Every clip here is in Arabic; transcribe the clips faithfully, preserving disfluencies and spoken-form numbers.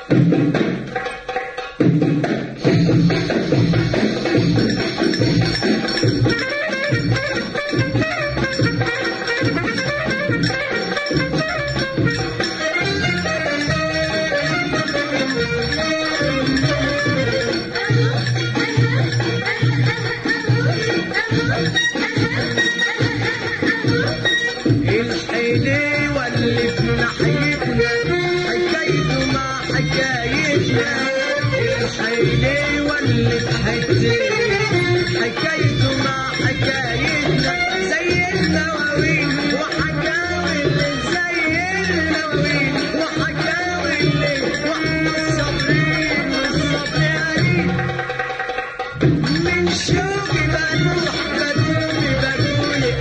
الحيلي واللي في ناحيتنا حكايته مع حكايتنا، الحيلي واللي في حتتنا حكايته مع حكايتنا، زي النواوين وحكاوي زي النواوين وحكاوي واحنا الصابرين والصابرين من شوقي بروح بدوني بدوني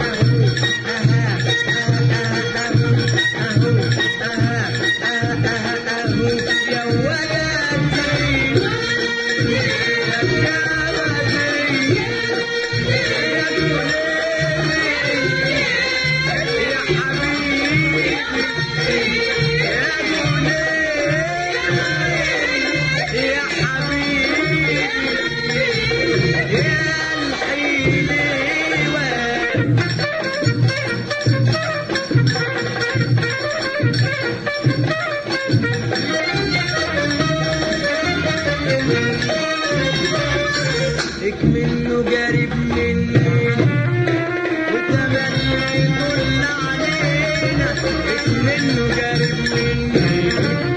منه قريب مني وتملي يطل علينا، منه قريب مني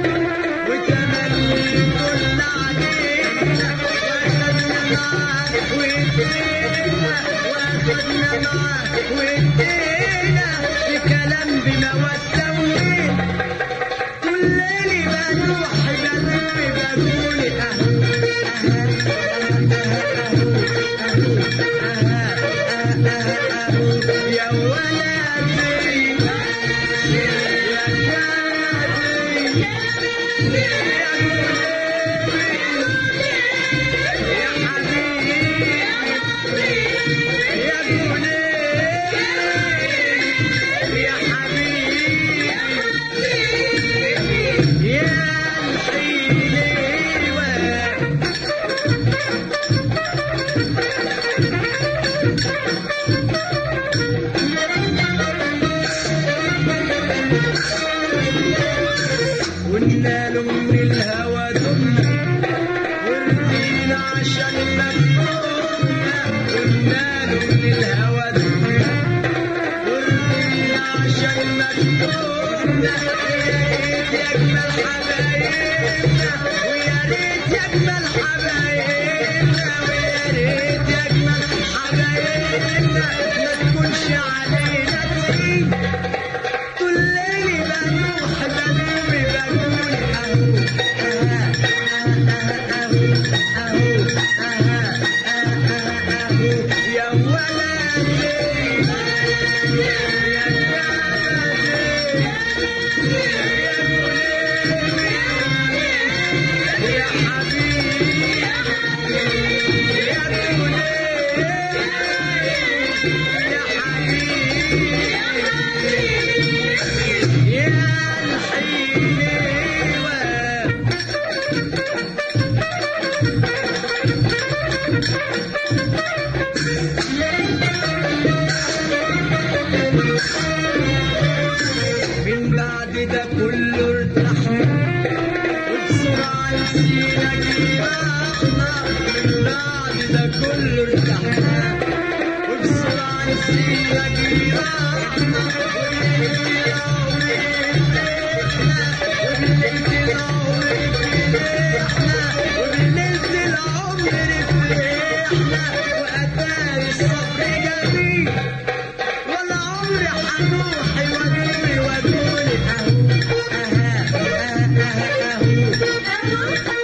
وتملي يطل علينا، واخدنا معاه وادينا واخدنا معاه وادينا في كلام بمودة ولين، كل ليلي بروح بدوني بدوني اهو قلنا له من الهوى دمنا ورضينا عشان مجنونا، قلنا له من الهوى دمنا ورضينا عشان مجنونا، ويا ريت يجمل حبايبنا ويا ريت يجمل حبايبنا ويا ريت يجمل حبايبنا ما تكونش علينا تقيل، كل ليلي بروح بدوي بدوي يا ولدي يا يا حبيبي يا من بعد ده كله ارتحنا وبسرعة نسينا جراحنا، من بعد ده كله ارتحنا وبسرعة نسينا جراحنا، وننزل عمري فرحنا وننزل عمري فرحنا وننزل عمري فرحنا، وأتاري الصبر جميل ولا عمري حنوح ودوني ودوني اهو اهو اهو اهو